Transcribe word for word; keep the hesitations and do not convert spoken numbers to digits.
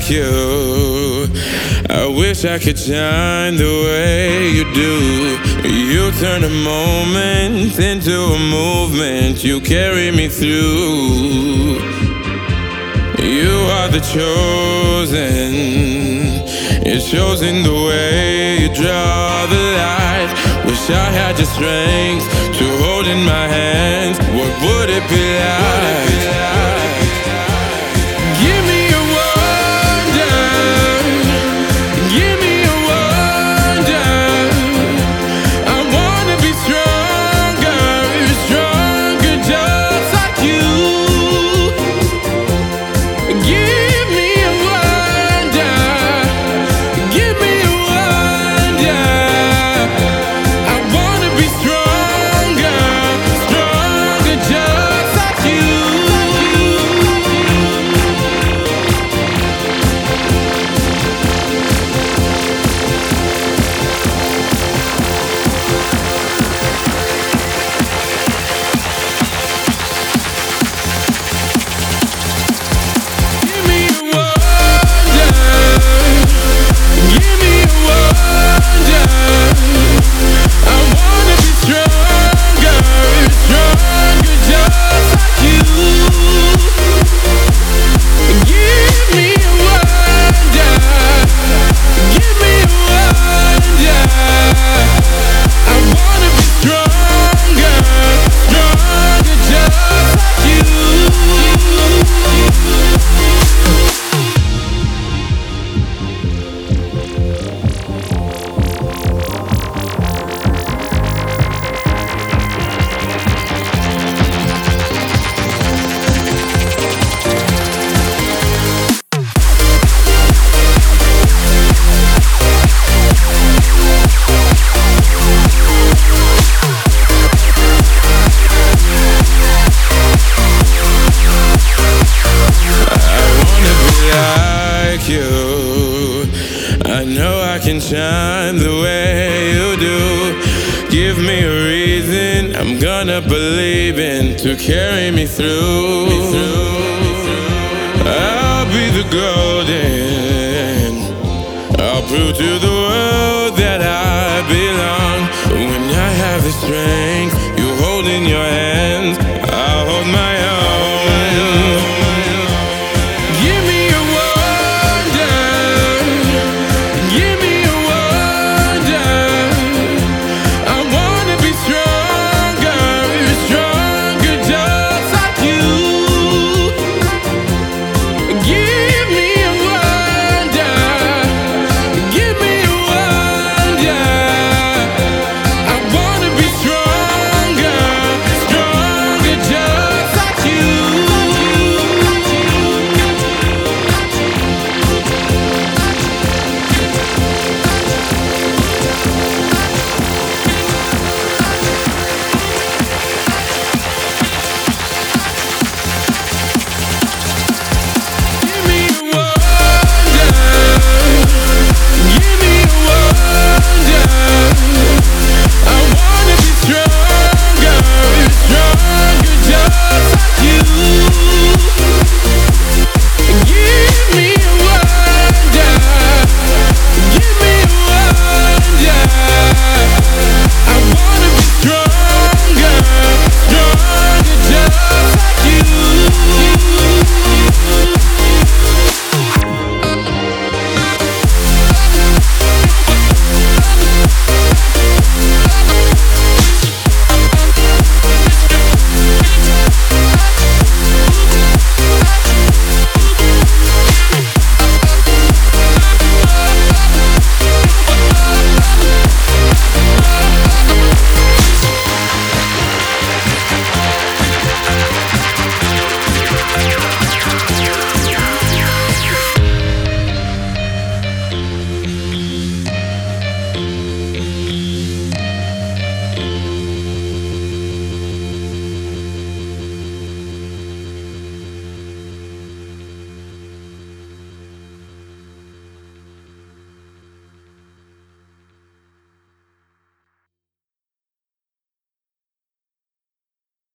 like you. I wish I could shine the way you do. You turn a moment into a movement. You carry me through. You are the chosen. It shows in the way you draw the light. Wish I had your strength to hold in my hands. What would it be like? Give me a wonder. Give me a wonder. I wanna be stronger, stronger just like you. Give me a wonder. Give me a wonder. I wanna be stronger, stronger just like you. Give me a wonder. Give me a wonder. I wanna be stronger, stronger just like you. Give me a wonder. Give me a wonder. I wanna be stronger, stronger just like you. Like you, I know I can shine the way you do. Give me a reason, I'm gonna believe in to carry me through. I'll be the golden. I'll prove to the world that I belong. When I have the strength you hold in your hands, I'll hold my